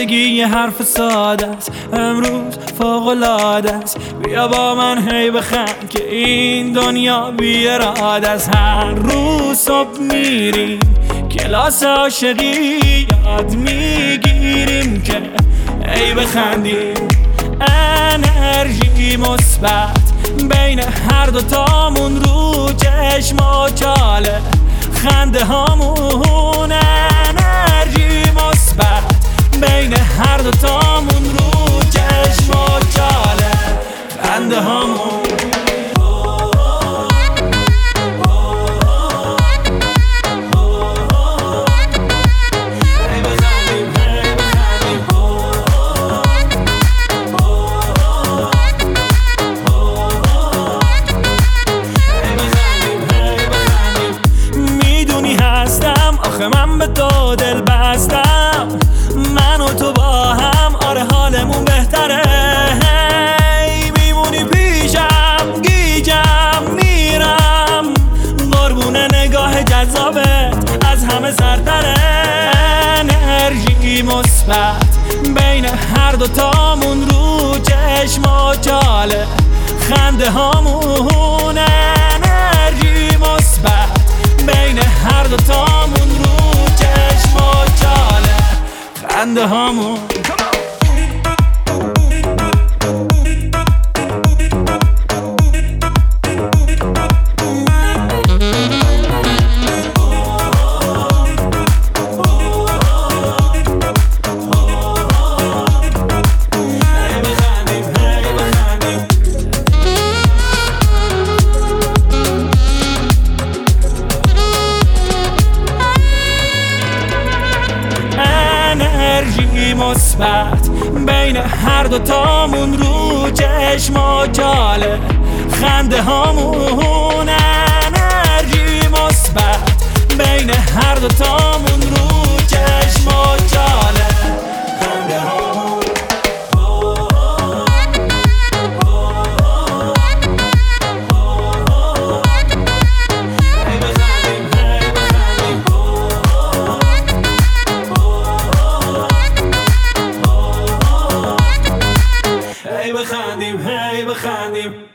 زندگی یه حرف ساده است، امروز فوق‌العاده است. بیا با من هی بخند که این دنیا بی اراده است. هر روز صبح میریم کلاس عاشقی، یاد میگیریم که هی بخندیم. انرژی مثبت بین هر دوتامون، رو چشم و چاله خنده هامون. انرژی مثبت بین هر دوتامون، رو چشم و چاله خنده هامون. من به تو دل بستم، من و تو با هم، آره حالمون بهتره. میمونی پیشم، گیجم میرم، قربون نگاه جذابت از همه سرتره. انرژی مثبت بین هر دوتامون، رو چشم و چاله خنده هامون. انرژی مثبت بین هر دوتامون، رو چشم و چاله خنده هامون. انرژی مثبت بین هر دوتامون، رو چشم و چاله خنده هامون. انرژی مثبت بین هر دوتامون، رو چشم و چاله خنده هامون. هی بخندیم، هی بخندیم.